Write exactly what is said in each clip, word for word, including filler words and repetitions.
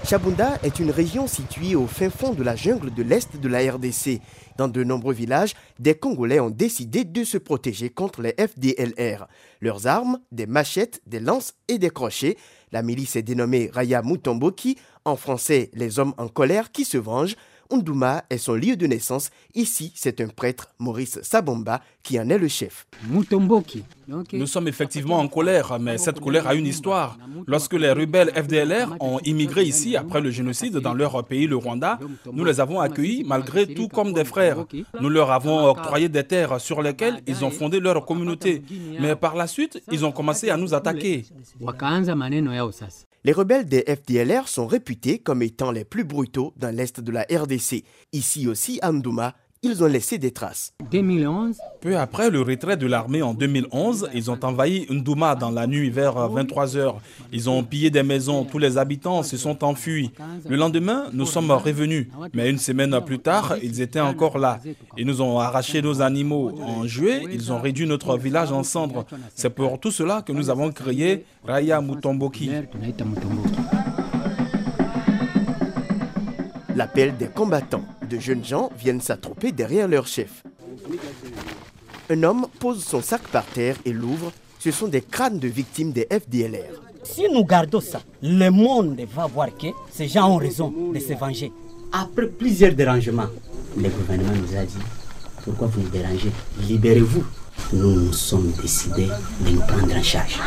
Chabunda est une région située au fin fond de la jungle de l'Est de la R D C. Dans de nombreux villages, des Congolais ont décidé de se protéger contre les F D L R. Leurs armes, des machettes, des lances et des crochets. La milice est dénommée Raya Mutomboki, en français les hommes en colère qui se vengent. Nduma est son lieu de naissance. Ici, c'est un prêtre, Maurice Sabomba, qui en est le chef. Mutomboki. Nous sommes effectivement en colère, mais cette colère a une histoire. Lorsque les rebelles F D L R ont immigré ici après le génocide dans leur pays, le Rwanda, nous les avons accueillis malgré tout comme des frères. Nous leur avons octroyé des terres sur lesquelles ils ont fondé leur communauté. Mais par la suite, ils ont commencé à nous attaquer. Les rebelles des F D L R sont réputés comme étant les plus brutaux dans l'Est de la R D C. Ici aussi, à Nduma, ils ont laissé des traces. deux mille onze. Peu après le retrait de l'armée en deux mille onze, ils ont envahi Nduma dans la nuit vers vingt-trois heures. Ils ont pillé des maisons, tous les habitants se sont enfuis. Le lendemain, nous sommes revenus. Mais une semaine plus tard, ils étaient encore là. Ils nous ont arraché nos animaux. En juillet, ils ont réduit notre village en cendres. C'est pour tout cela que nous avons créé Raya Mutomboki. L'appel des combattants. De jeunes gens viennent s'attrouper derrière leur chef. Un homme pose son sac par terre et l'ouvre. Ce sont des crânes de victimes des F D L R. Si nous gardons ça, le monde va voir que ces gens ont raison de se venger. Après plusieurs dérangements, le gouvernement nous a dit « Pourquoi vous nous dérangez? Libérez-vous ». Nous nous sommes décidés de nous prendre en charge.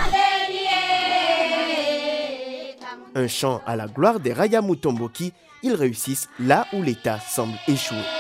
Un chant à la gloire des Raya Mutomboki, ils réussissent là où l'État semble échouer.